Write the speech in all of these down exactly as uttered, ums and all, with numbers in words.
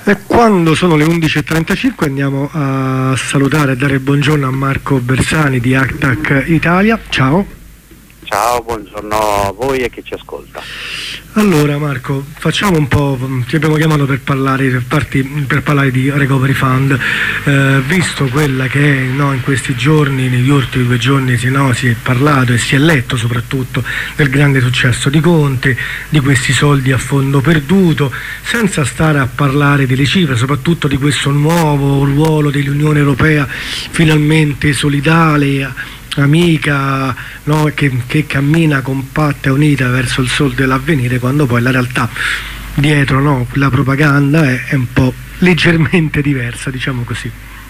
E quando sono le undici e trentacinque andiamo a salutare e dare il buongiorno a Marco Bersani di Attac Italia. Ciao. Ciao, buongiorno a voi e chi ci ascolta. Allora Marco, facciamo un po', ti abbiamo chiamato per parlare, per parti, per parlare di Recovery Fund, eh, visto quella che no, in questi giorni, negli ultimi due giorni si, no, si è parlato e si è letto soprattutto del grande successo di Conte, di questi soldi a fondo perduto, senza stare a parlare delle cifre, soprattutto di questo nuovo ruolo dell'Unione Europea finalmente solidale, amica, no, che, che cammina compatta e unita verso il sol dell'avvenire, quando poi la realtà dietro, no, la propaganda è, è un po' leggermente diversa, diciamo così.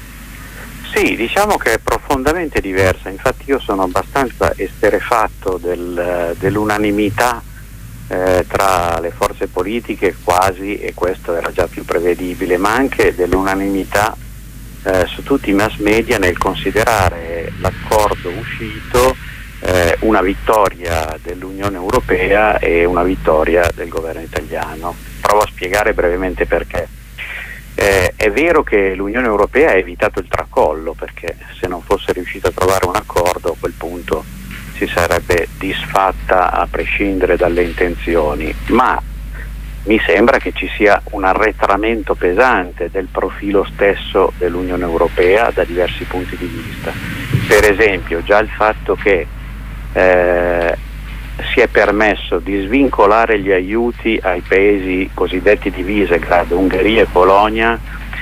Sì, diciamo che è profondamente diversa. Infatti io sono abbastanza esterrefatto del, dell'unanimità eh, tra le forze politiche quasi, e questo era già più prevedibile, ma anche dell'unanimità Eh, su tutti i mass media nel considerare l'accordo uscito eh, una vittoria dell'Unione Europea e una vittoria del governo italiano. Provo a spiegare brevemente perché. Eh, è vero che l'Unione Europea ha evitato il tracollo, perché se non fosse riuscita a trovare un accordo a quel punto si sarebbe disfatta a prescindere dalle intenzioni, ma mi sembra che ci sia un arretramento pesante del profilo stesso dell'Unione Europea da diversi punti di vista. Per esempio, già il fatto che eh, si è permesso di svincolare gli aiuti ai paesi cosiddetti di Visegrad, Ungheria e Polonia,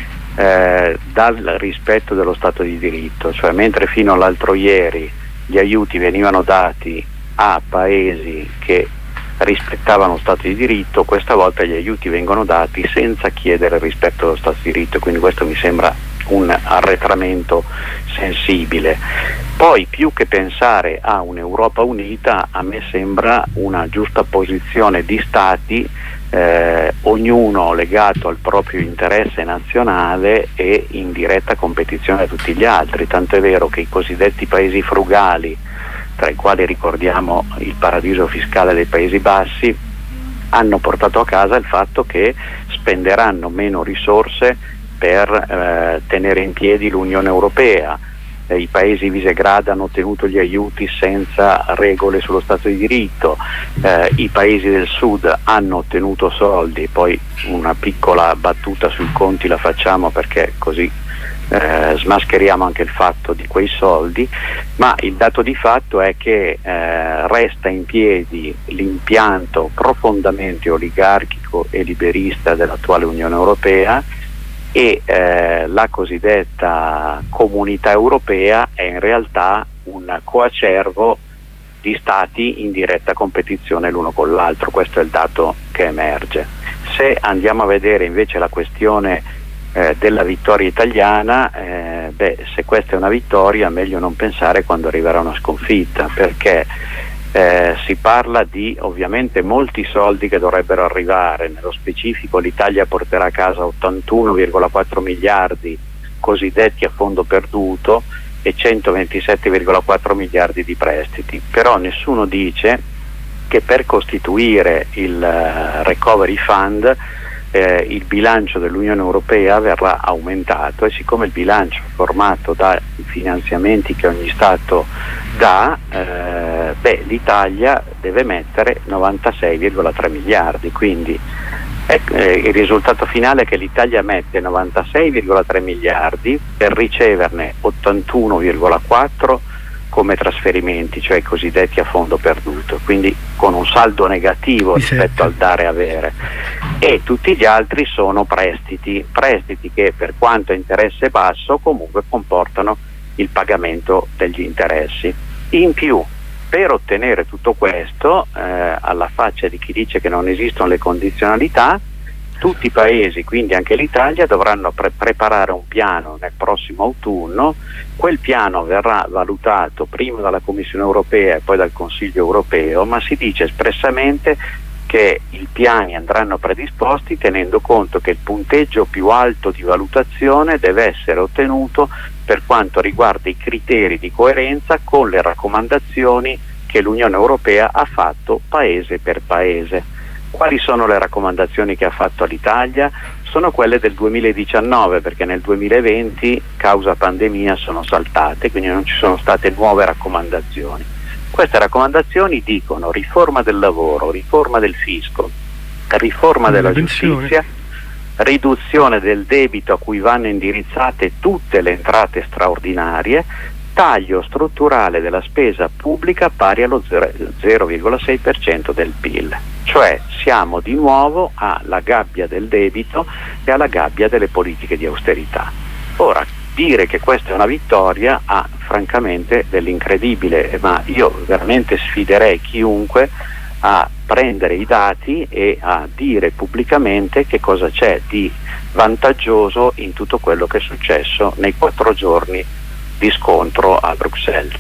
eh, dal rispetto dello Stato di diritto, cioè mentre fino all'altro ieri gli aiuti venivano dati a paesi che rispettavano lo Stato di diritto, questa volta gli aiuti vengono dati senza chiedere il rispetto dello Stato di diritto, quindi questo mi sembra un arretramento sensibile. Poi, più che pensare a un'Europa unita, a me sembra una giusta posizione di Stati, eh, ognuno legato al proprio interesse nazionale e in diretta competizione a tutti gli altri, tanto è vero che i cosiddetti paesi frugali, tra i quali ricordiamo il paradiso fiscale dei Paesi Bassi, hanno portato a casa il fatto che spenderanno meno risorse per eh, tenere in piedi l'Unione Europea. Eh, I Paesi Visegrad hanno ottenuto gli aiuti senza regole sullo Stato di diritto, eh, i Paesi del Sud hanno ottenuto soldi, poi una piccola battuta sui conti la facciamo perché così Eh, smascheriamo anche il fatto di quei soldi, ma il dato di fatto è che eh, resta in piedi l'impianto profondamente oligarchico e liberista dell'attuale Unione Europea e eh, la cosiddetta Comunità Europea è in realtà un coacervo di stati in diretta competizione l'uno con l'altro. Questo è il dato che emerge. Se andiamo a vedere invece la questione Eh, della vittoria italiana, eh, beh, se questa è una vittoria meglio non pensare quando arriverà una sconfitta, perché eh, si parla di ovviamente molti soldi che dovrebbero arrivare. Nello specifico l'Italia porterà a casa ottantuno virgola quattro miliardi cosiddetti a fondo perduto e centoventisette virgola quattro miliardi di prestiti, però nessuno dice che per costituire il uh, Recovery Fund Eh, il bilancio dell'Unione Europea verrà aumentato, e siccome il bilancio è formato dai finanziamenti che ogni Stato dà, eh, beh, l'Italia deve mettere novantasei virgola tre miliardi, quindi eh, eh, il risultato finale è che l'Italia mette novantasei virgola tre miliardi per riceverne ottantuno virgola quattro come trasferimenti, cioè i cosiddetti a fondo perduto, quindi con un saldo negativo rispetto al dare e avere, e tutti gli altri sono prestiti, prestiti che per quanto a interesse basso comunque comportano il pagamento degli interessi. In più, per ottenere tutto questo, eh, alla faccia di chi dice che non esistono le condizionalità, tutti i paesi, quindi anche l'Italia, dovranno pre- preparare un piano nel prossimo autunno. Quel piano verrà valutato prima dalla Commissione Europea e poi dal Consiglio Europeo, ma si dice espressamente che i piani andranno predisposti tenendo conto che il punteggio più alto di valutazione deve essere ottenuto per quanto riguarda i criteri di coerenza con le raccomandazioni che l'Unione Europea ha fatto paese per paese. Quali sono le raccomandazioni che ha fatto all'Italia? Sono quelle del duemiladiciannove, perché nel duemilaventi, causa pandemia, sono saltate, quindi non ci sono state nuove raccomandazioni. Queste raccomandazioni dicono riforma del lavoro, riforma del fisco, riforma della giustizia, riduzione del debito a cui vanno indirizzate tutte le entrate straordinarie, taglio strutturale della spesa pubblica pari allo zero virgola sei per cento del P I L. Cioè siamo di nuovo alla gabbia del debito e alla gabbia delle politiche di austerità. Ora, dire che questa è una vittoria ha francamente dell'incredibile, ma io veramente sfiderei chiunque a prendere i dati e a dire pubblicamente che cosa c'è di vantaggioso in tutto quello che è successo nei quattro giorni di scontro a Bruxelles.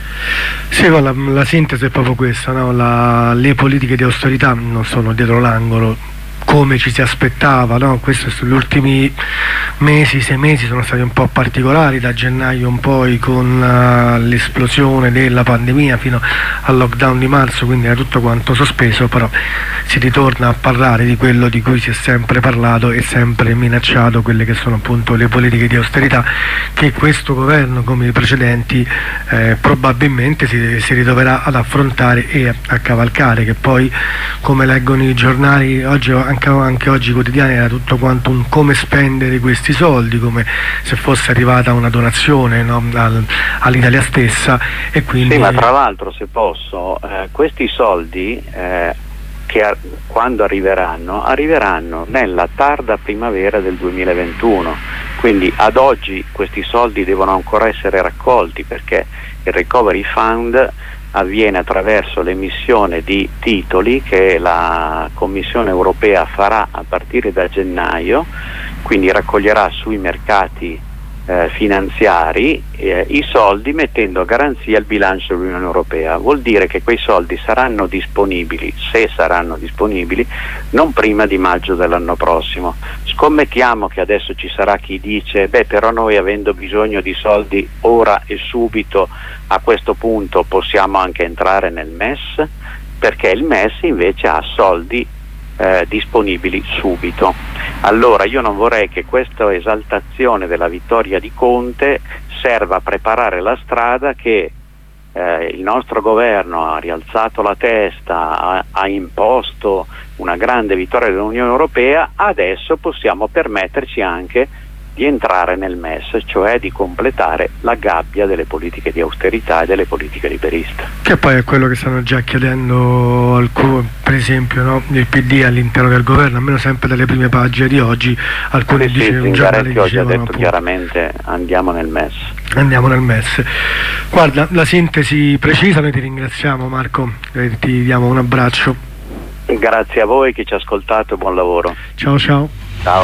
Sì, la, la sintesi è proprio questa, no? La, le politiche di austerità non sono dietro l'angolo come ci si aspettava, no? Questo sugli ultimi mesi, sei mesi sono stati un po' particolari, da gennaio in poi con uh, l'esplosione della pandemia fino al lockdown di marzo, quindi era tutto quanto sospeso, però si ritorna a parlare di quello di cui si è sempre parlato e sempre minacciato, quelle che sono appunto le politiche di austerità che questo governo, come i precedenti, eh, probabilmente si, si ritroverà ad affrontare e a, a cavalcare, che poi, come leggono i giornali oggi, anche anche oggi i quotidiani, era tutto quanto un come spendere questi soldi, come se fosse arrivata una donazione, no, al, all'Italia stessa. E quindi... Sì, ma tra l'altro, se posso, eh, questi soldi eh, che a, quando arriveranno, arriveranno nella tarda primavera del duemilaventuno, quindi ad oggi questi soldi devono ancora essere raccolti, perché il Recovery Fund avviene attraverso l'emissione di titoli che la Commissione europea farà a partire da gennaio, quindi raccoglierà sui mercati eh, finanziari eh, i soldi, mettendo a garanzia il bilancio dell'Unione Europea. Vuol dire che quei soldi saranno disponibili, se saranno disponibili, non prima di maggio dell'anno prossimo. Scommettiamo che adesso ci sarà chi dice beh, però noi, avendo bisogno di soldi ora e subito, a questo punto possiamo anche entrare nel M E S, perché il M E S invece ha soldi eh, disponibili subito. Allora io non vorrei che questa esaltazione della vittoria di Conte serva a preparare la strada che eh, il nostro governo ha rialzato la testa, ha, ha imposto una grande vittoria dell'Unione Europea, adesso possiamo permetterci anche di entrare nel M E S, cioè di completare la gabbia delle politiche di austerità e delle politiche liberiste. Che poi è quello che stanno già chiedendo alcuni, per esempio, no, il P D all'interno del governo, almeno sempre dalle prime pagine di oggi. Alcuni sì, dicevano, sì, Zingaretti oggi ha detto appunto, chiaramente andiamo nel M E S. Andiamo nel M E S. Guarda, la sintesi precisa, noi ti ringraziamo Marco, e ti diamo un abbraccio. Grazie a voi che ci ha ascoltato e buon lavoro. Ciao ciao.